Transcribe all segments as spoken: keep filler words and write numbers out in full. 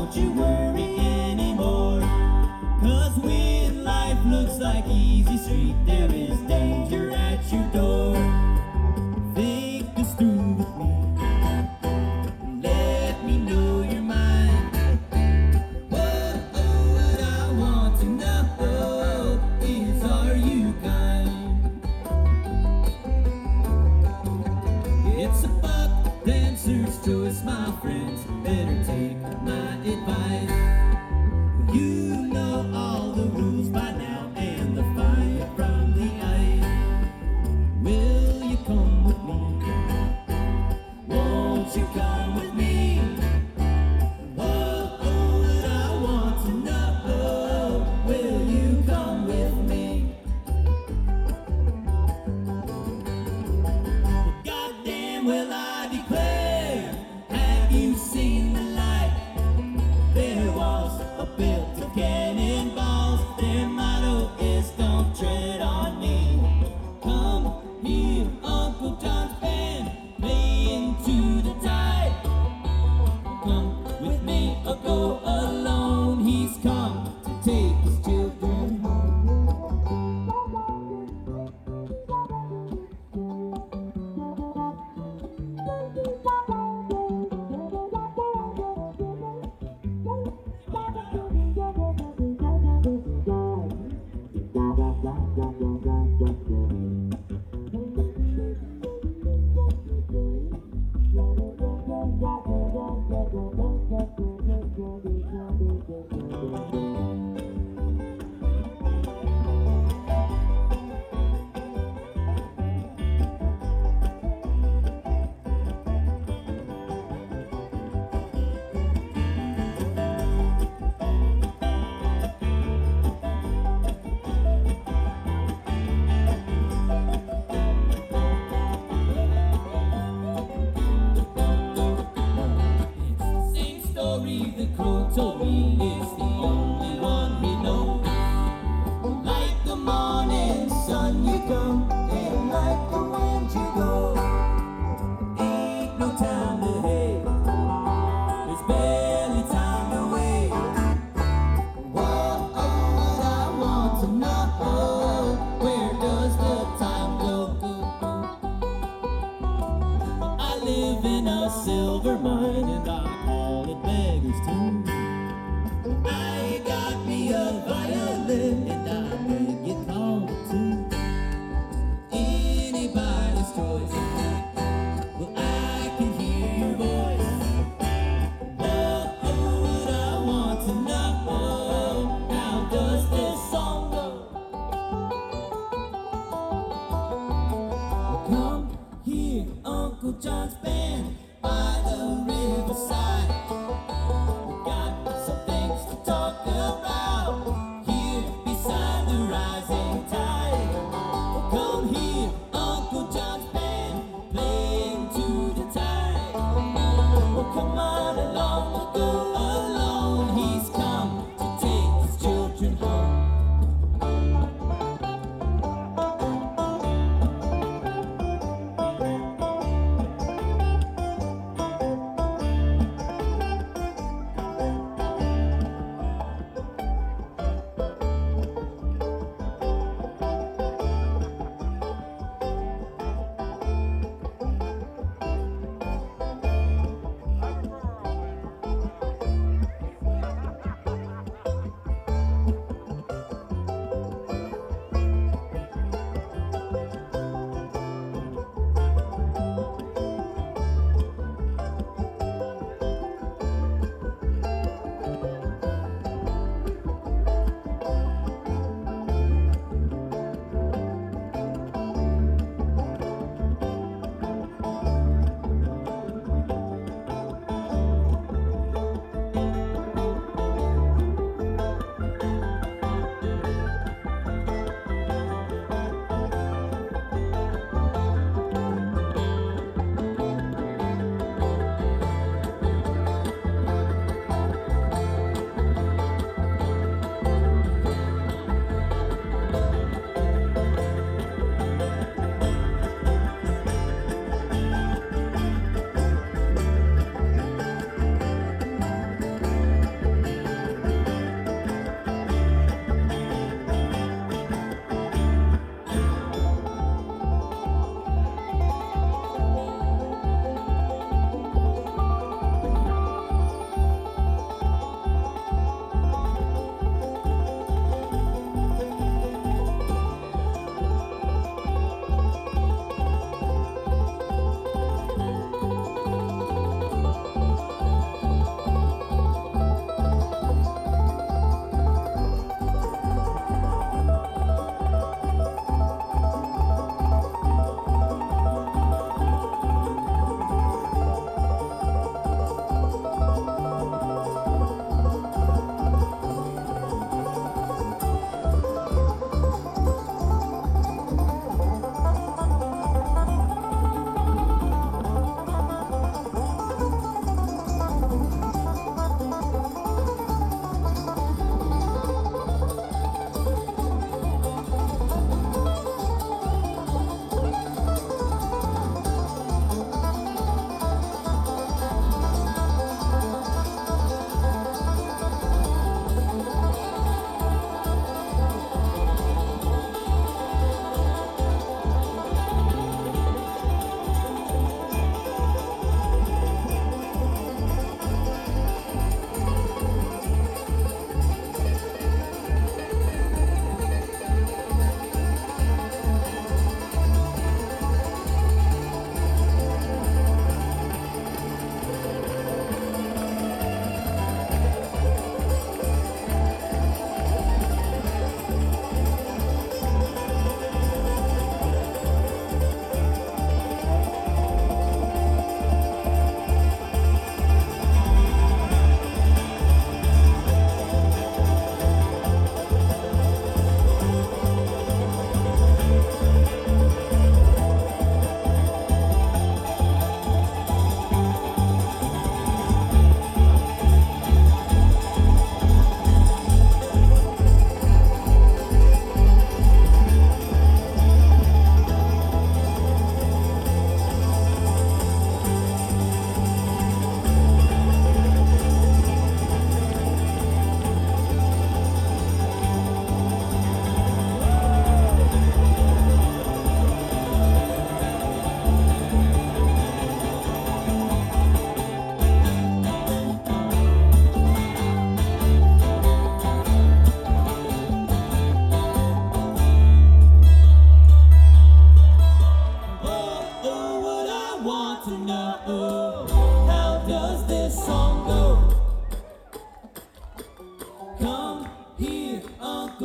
don't you worry anymore. Cause when life looks like easy street, there is danger at your door. Think this through with me. Let me know your mind. Whoa, oh, what I want to know is, are you kind? It's a buck dancer's choice, my friends. Better take my advice. You know all the rules by now and the fire from the ice. Will you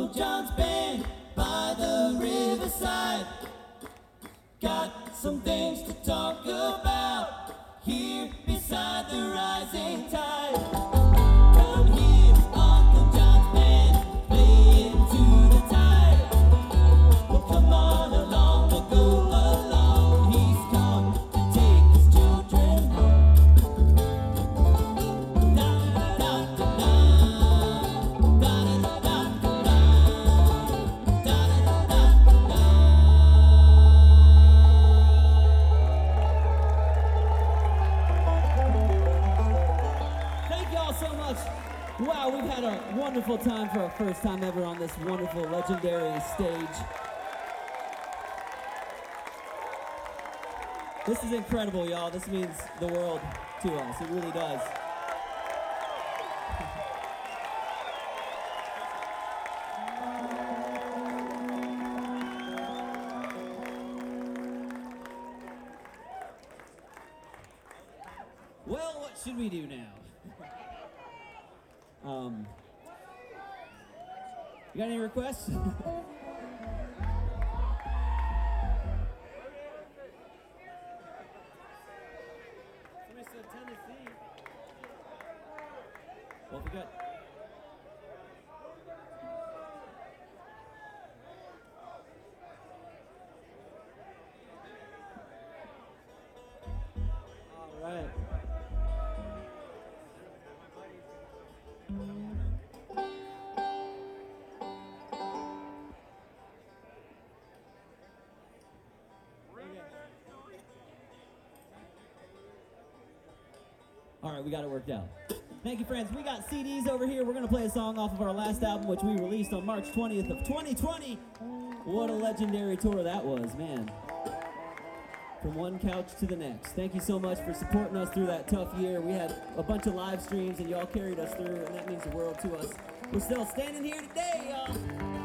Uncle John's band by the riverside. Got some things to talk about here beside the rising tide. Come here, Uncle John's band, play into the tide. Well, come on along, we'll go along. He's come to take his children home. Da da da da da, da da da da da, da da da da da. Thank y'all so much. Wow, we've had a wonderful time for our first time ever on this wonderful, legendary stage. This is incredible, y'all. This means the world to us. It really does. Well, what should we do now? um, you got any requests? Somebody said Tennessee. Well, if we got. All right. All right, we got it worked out. Thank you, friends. We got C Ds over here. We're going to play a song off of our last album, which we released on March twentieth of twenty twenty. What a legendary tour that was, man. From one couch to the next. Thank you so much for supporting us through that tough year. We had a bunch of live streams, and y'all carried us through, and that means the world to us. We're still standing here today, y'all.